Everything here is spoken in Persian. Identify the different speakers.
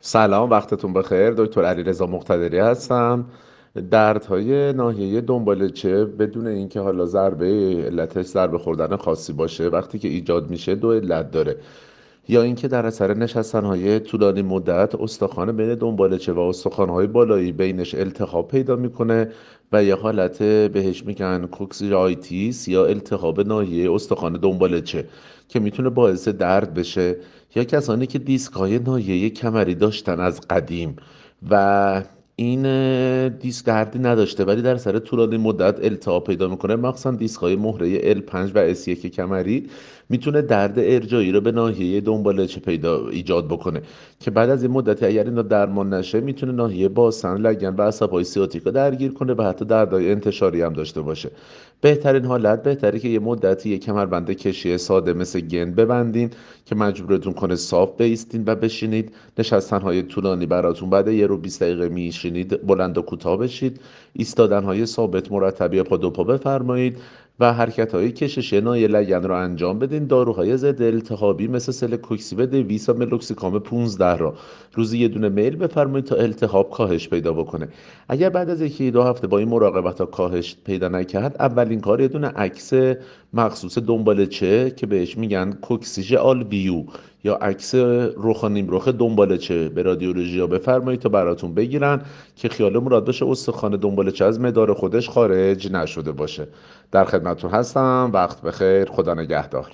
Speaker 1: سلام، وقتتون بخیر. دکتر علیرضا مقتدری هستم. دردهای ناحیه دنبالچه بدون اینکه حالا علتش ضربه خوردن خاصی باشه، وقتی که ایجاد میشه دو علت داره. یا اینکه در اثر نشستنهای طولانی مدت استخوان بین دنبالچه و استخوانهای بالایی بینش التهاب پیدا میکنه و یه حالت بهش میگن کوکسیژایتیس یا التهاب ناحیه استخوان دنبالچه که میتونه باعث درد بشه. یا کسانی که دیسک های ناحیه کمری داشتن از قدیم و این دیسک دردی نداشته ولی در سر طولانی مدت التهاب پیدا میکنه، مخصوصا دیسک های مهره L5 و S1 کمری، میتونه درد ارجایی رو به ناحیه دنبالچه پیدا ایجاد بکنه که بعد از این مدتی اگر اینا درمان نشه میتونه ناحیه باسن، لگن و عصبهای سیاتیک رو درگیر کنه و حتی دردهای انتشاری هم داشته باشه. بهترین حالت بهتره که یه مدتی یه کمربند کشی ساده مثل گند ببندین که مجبورتون کنه صاف بیستین و بشینید. نشستن‌های طولانی براتون بعد یه رو 20 دقیقه میشینید بلند و کوتاه بشید. ایستادن‌های ثابت مرتب یا پا دو پا بفرمایید و حرکت‌های کششی نایل لگن رو انجام بدین. داروهای ضد التهابی مثل سلکوکسیب 200 و ملوکسیکام 15 را روزی یه دونه میل بفرمایید تا التهاب کاهش پیدا بکنه. اگر بعد از یکی دو هفته با این مراقبت ها کاهش پیدا نکرد، اولین کار یه دونه عکس مخصوص دنبالچه که بهش میگن کوکسیژ آل ویو یا عکس رخ و نیم رخ دنبالچه به رادیولوژی ها بفرمایید تا براتون بگیرن که خیال مراد باشه استخوان دنبالچه از مدار خودش خارج نشده باشه. در خدمتتون هستم. وقت بخیر. خدا نگهدار.